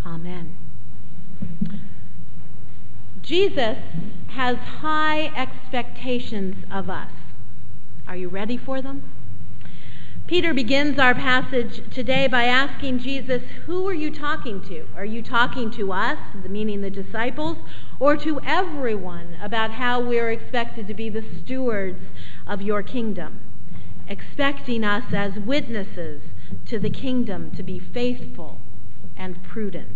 Amen. Jesus has high expectations of us. Are you ready for them? Peter begins our passage today by asking Jesus, who are you talking to? Are you talking to us, meaning the disciples, or to everyone about how we're expected to be the stewards of your kingdom, expecting us as witnesses to the kingdom to be faithful and prudent?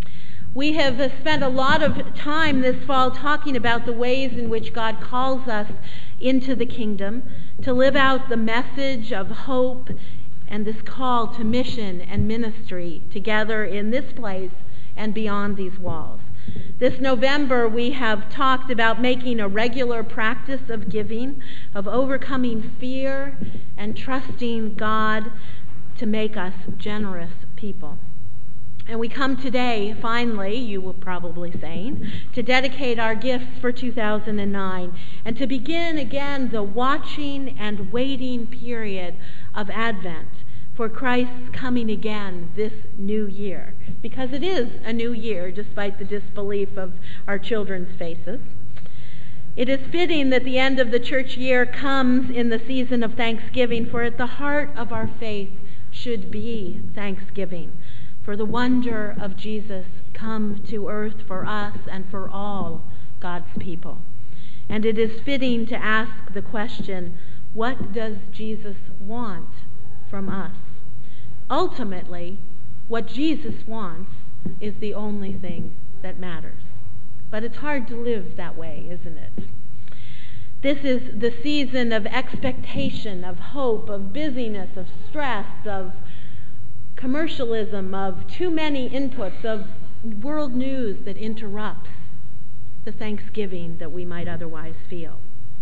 We have spent a lot of time this fall talking about the ways in which God calls us into the kingdom to live out the message of hope and this call to mission and ministry together in this place and beyond these walls. This November, we have talked about making a regular practice of giving, of overcoming fear and trusting God to make us generous people. And we come today, finally, you will probably saying, to dedicate our gifts for 2009 and to begin again the watching and waiting period of Advent for Christ's coming again this new year. Because it is a new year, despite the disbelief of our children's faces. It is fitting that the end of the church year comes in the season of Thanksgiving, for at the heart of our faith should be thanksgiving for the wonder of Jesus come to earth for us and for all God's people. And it is fitting to ask the question, what does Jesus want from us? Ultimately, what Jesus wants is the only thing that matters. But it's hard to live that way, isn't it? This is the season of expectation, of hope, of busyness, of stress, of commercialism, of too many inputs, of world news that interrupts the thanksgiving that we might otherwise feel.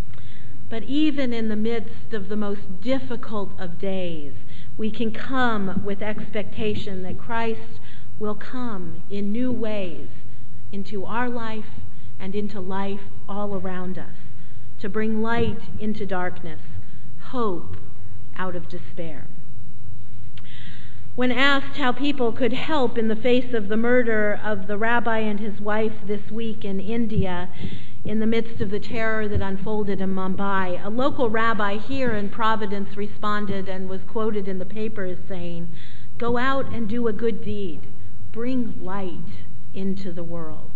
But even in the midst of the most difficult of days, we can come with expectation that Christ will come in new ways into our life and into life all around us, to bring light into darkness, hope out of despair. When asked how people could help in the face of the murder of the rabbi and his wife this week in India, in the midst of the terror that unfolded in Mumbai, a local rabbi here in Providence responded and was quoted in the paper as saying, "Go out and do a good deed. Bring light into the world."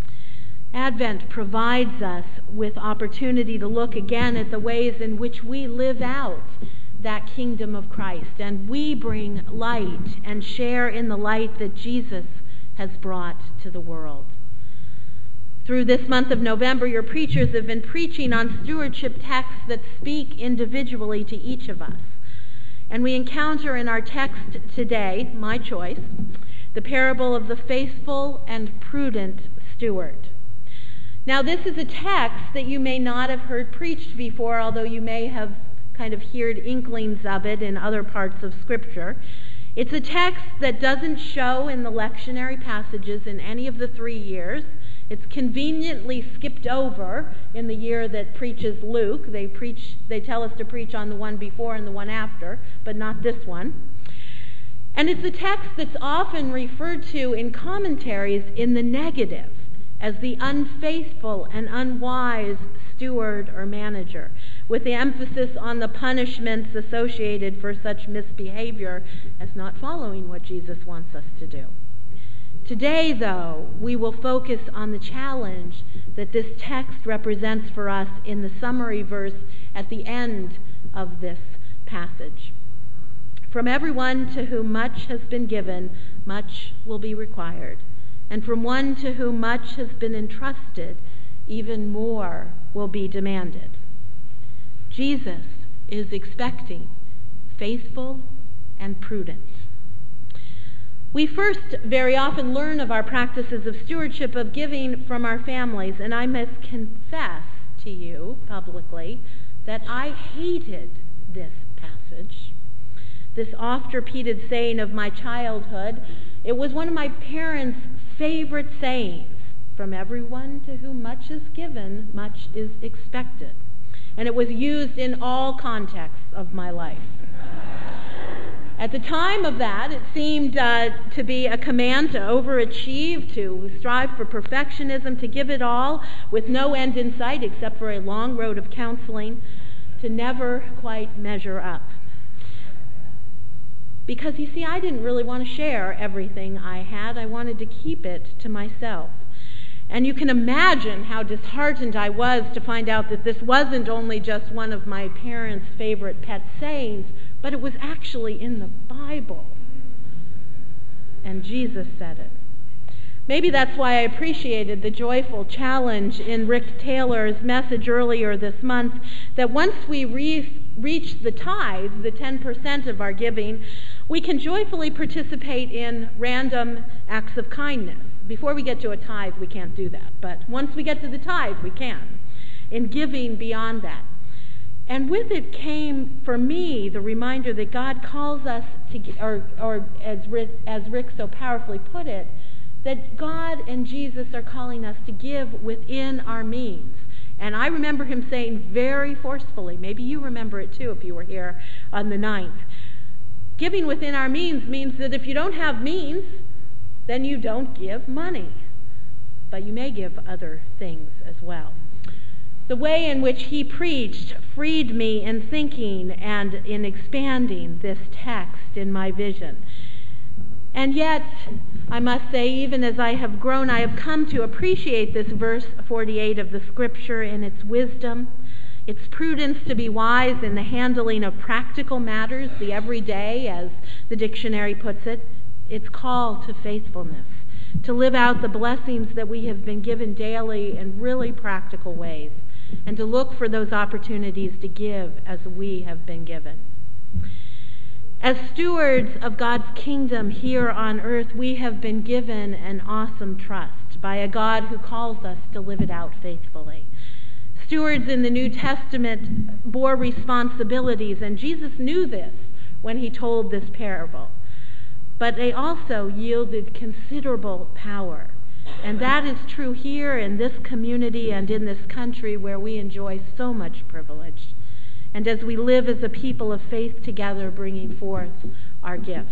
Advent provides us with opportunity to look again at the ways in which we live out that kingdom of Christ, and we bring light and share in the light that Jesus has brought to the world. Through this month of November, your preachers have been preaching on stewardship texts that speak individually to each of us. And we encounter in our text today, my choice, the parable of the faithful and prudent steward. Now, this is a text that you may not have heard preached before, although you may have kind of heard inklings of it in other parts of Scripture. It's a text that doesn't show in the lectionary passages in any of the 3 years. It's conveniently skipped over in the year that preaches Luke. They tell us to preach on the one before and the one after, but not this one. And it's a text that's often referred to in commentaries in the negative, as the unfaithful and unwise steward or manager, with the emphasis on the punishments associated for such misbehavior as not following what Jesus wants us to do. Today, though, we will focus on the challenge that this text represents for us in the summary verse at the end of this passage. From everyone to whom much has been given, much will be required. And from one to whom much has been entrusted, even more will be demanded. Jesus is expecting faithful and prudent. We first very often learn of our practices of stewardship of giving from our families, and I must confess to you publicly that I hated this passage. This oft-repeated saying of my childhood, it was one of my parents' favorite sayings. From everyone to whom much is given, much is expected. And it was used in all contexts of my life. At the time of that, it seemed to be a command to overachieve, to strive for perfectionism, to give it all with no end in sight except for a long road of counseling, to never quite measure up. Because, you see, I didn't really want to share everything I had. I wanted to keep it to myself. And you can imagine how disheartened I was to find out that this wasn't only just one of my parents' favorite pet sayings, but it was actually in the Bible. And Jesus said it. Maybe that's why I appreciated the joyful challenge in Rick Taylor's message earlier this month, that once we reach the tithe, the 10% of our giving, we can joyfully participate in random acts of kindness. Before we get to a tithe, we can't do that. But once we get to the tithe, we can, in giving beyond that. And with it came, for me, the reminder that God calls us to, or as Rick so powerfully put it, that God and Jesus are calling us to give within our means. And I remember him saying very forcefully, maybe you remember it too if you were here on the 9th, giving within our means that if you don't have means, then you don't give money. But you may give other things as well. The way in which he preached freed me in thinking and in expanding this text in my vision. And yet, I must say, even as I have grown, I have come to appreciate this verse 48 of the Scripture in its wisdom, its prudence to be wise in the handling of practical matters, the everyday, as the dictionary puts it, its call to faithfulness, to live out the blessings that we have been given daily in really practical ways, and to look for those opportunities to give as we have been given. As stewards of God's kingdom here on earth, we have been given an awesome trust by a God who calls us to live it out faithfully. Stewards in the New Testament bore responsibilities, and Jesus knew this when he told this parable. But they also yielded considerable power. And that is true here in this community and in this country where we enjoy so much privilege. And as we live as a people of faith together, bringing forth our gifts.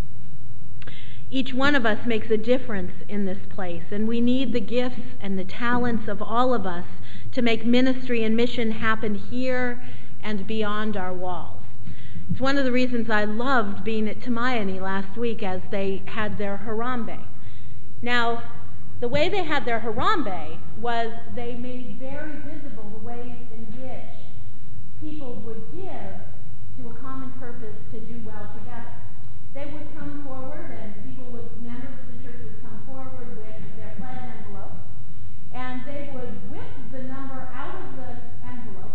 Each one of us makes a difference in this place, and we need the gifts and the talents of all of us to make ministry and mission happen here and beyond our walls. It's one of the reasons I loved being at Tumaini last week as they had their Harambe. Now, the way they had their Harambe was they made very visible the ways in which people would give to a common purpose to do well together. They would come forward, and members of the church would come forward with their pledge envelopes, and they would whip the number out of the envelope.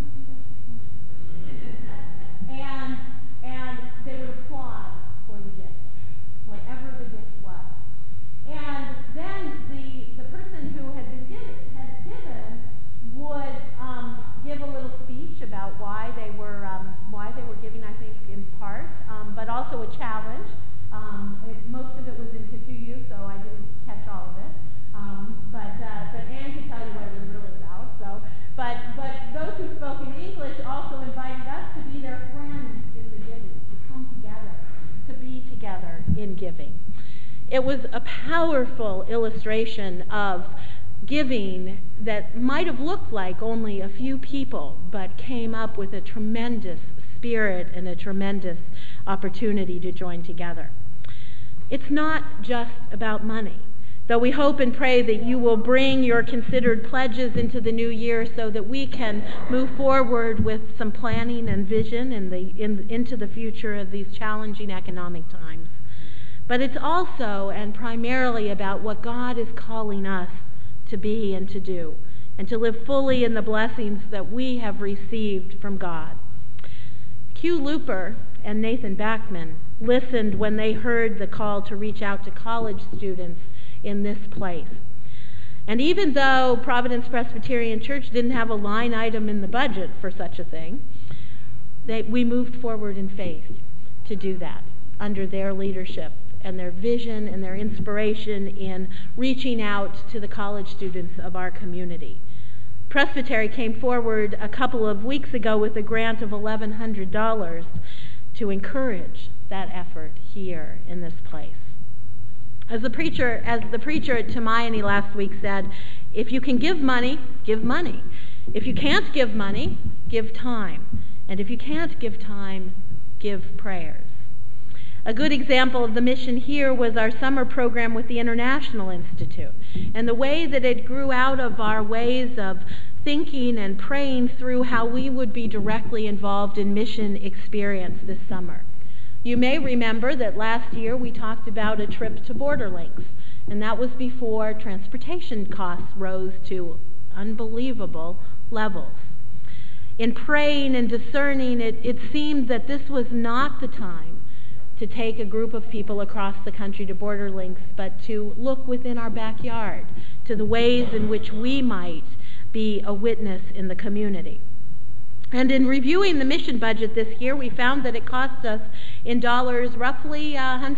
And they would applaud for the gift, whatever the gift was. And then the person who had given would give a little speech about why they were giving, I think, in part, but also a challenge. Most of it was in Kikuyu, so I didn't catch all of it. But Anne can tell you what it was really about. So, but those who spoke in English also invited us to be their friends in the giving, to come together, to be together in giving. It was a powerful illustration of giving that might have looked like only a few people, but came up with a tremendous spirit and a tremendous opportunity to join together. It's not just about money, though we hope and pray that you will bring your considered pledges into the new year so that we can move forward with some planning and vision into the future of these challenging economic times. But it's also and primarily about what God is calling us to be and to do, and to live fully in the blessings that we have received from God. Hugh Looper and Nathan Backman listened when they heard the call to reach out to college students in this place. And even though Providence Presbyterian Church didn't have a line item in the budget for such a thing, we moved forward in faith to do that under their leadership and their vision and their inspiration in reaching out to the college students of our community. Presbytery came forward a couple of weeks ago with a grant of $1,100 to encourage that effort here in this place. As the preacher at Tumayani last week said, if you can give money, give money. If you can't give money, give time. And if you can't give time, give prayers. A good example of the mission here was our summer program with the International Institute, and the way that it grew out of our ways of thinking and praying through how we would be directly involved in mission experience this summer. You may remember that last year we talked about a trip to Borderlinks, and that was before transportation costs rose to unbelievable levels. In praying and discerning, it seemed that this was not the time to take a group of people across the country to Borderlinks, but to look within our backyard to the ways in which we might be a witness in the community. And in reviewing the mission budget this year, we found that it cost us in dollars roughly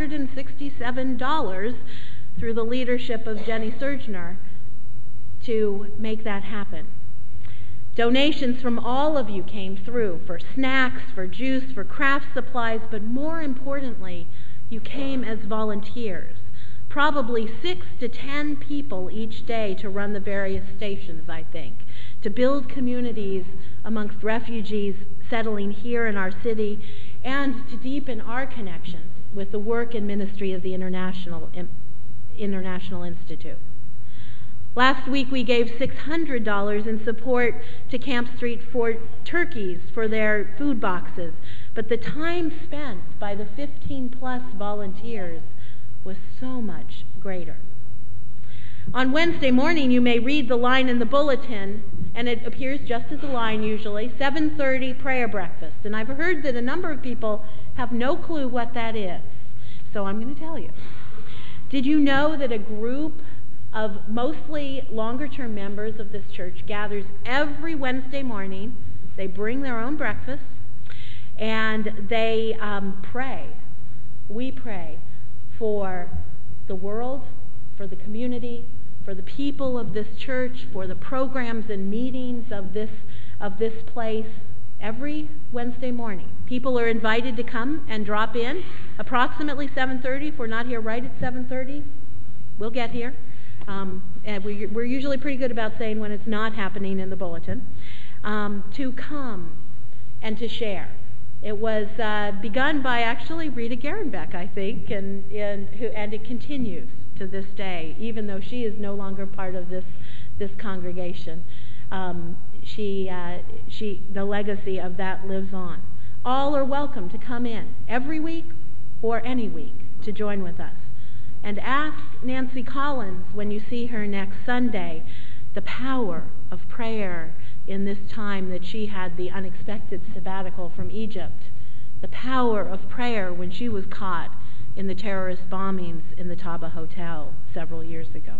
$167 through the leadership of Jenny Surgener to make that happen. Donations from all of you came through for snacks, for juice, for craft supplies, but more importantly, you came as volunteers. Probably 6 to 10 people each day to run the various stations, I think, to build communities amongst refugees settling here in our city, and to deepen our connection with the work and ministry of the International Institute. Last week we gave $600 in support to Camp Street for turkeys for their food boxes, but the time spent by the 15-plus volunteers was so much greater. On Wednesday morning, you may read the line in the bulletin, and it appears just as a line usually, 7:30 prayer breakfast. And I've heard that a number of people have no clue what that is, so I'm going to tell you. Did you know that a group of mostly longer-term members of this church gathers every Wednesday morning? They bring their own breakfast, and they pray. We pray for the world, for the community, for the people of this church, for the programs and meetings of this place every Wednesday morning. People are invited to come and drop in approximately 7:30. If we're not here right at 7:30, we'll get here. And we're usually pretty good about saying when it's not happening in the bulletin, to come and to share. It was begun by actually Rita Gerenbeck, I think, and it continues to this day, even though she is no longer part of this congregation. The legacy of that lives on. All are welcome to come in every week or any week to join with us. And ask Nancy Collins, when you see her next Sunday, the power of prayer in this time that she had the unexpected sabbatical from Egypt, the power of prayer when she was caught in the terrorist bombings in the Taba Hotel several years ago.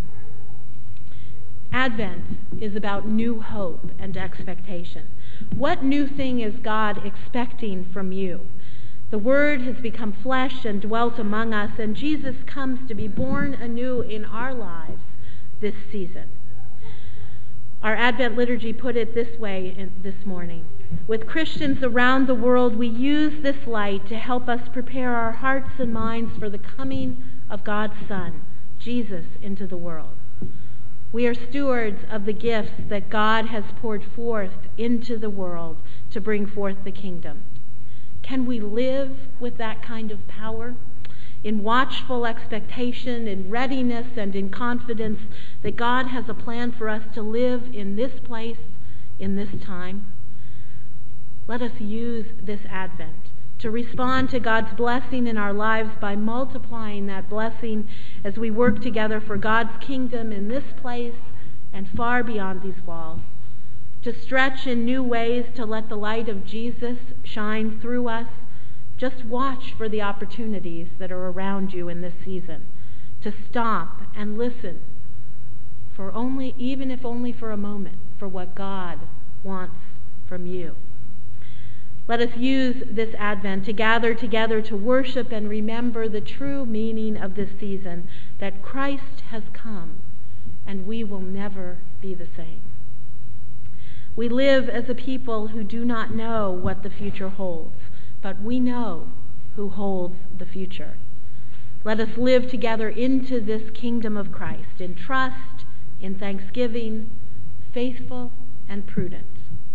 Advent is about new hope and expectation. What new thing is God expecting from you? The Word has become flesh and dwelt among us, and Jesus comes to be born anew in our lives this season. Our Advent liturgy put it this way this morning. With Christians around the world, we use this light to help us prepare our hearts and minds for the coming of God's Son, Jesus, into the world. We are stewards of the gifts that God has poured forth into the world to bring forth the kingdom. Can we live with that kind of power? In watchful expectation, in readiness, and in confidence that God has a plan for us to live in this place, in this time? Let us use this Advent to respond to God's blessing in our lives by multiplying that blessing as we work together for God's kingdom in this place and far beyond these walls. To stretch in new ways to let the light of Jesus shine through us. Just watch for the opportunities that are around you in this season. To stop and listen for even if only for a moment, for what God wants from you. Let us use this Advent to gather together to worship and remember the true meaning of this season, that Christ has come and we will never be the same. We live as a people who do not know what the future holds, but we know who holds the future. Let us live together into this kingdom of Christ in trust, in thanksgiving, faithful and prudent.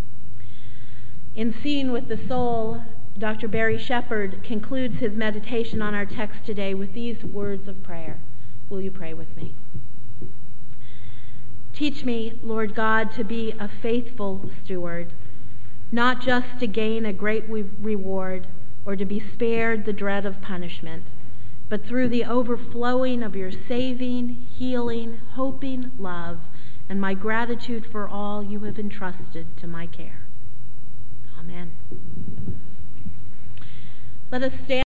In Seeing with the Soul, Dr. Barry Shepherd concludes his meditation on our text today with these words of prayer. Will you pray with me? Teach me, Lord God, to be a faithful steward, not just to gain a great reward or to be spared the dread of punishment, but through the overflowing of your saving, healing, hoping love, and my gratitude for all you have entrusted to my care. Amen. Let us stand.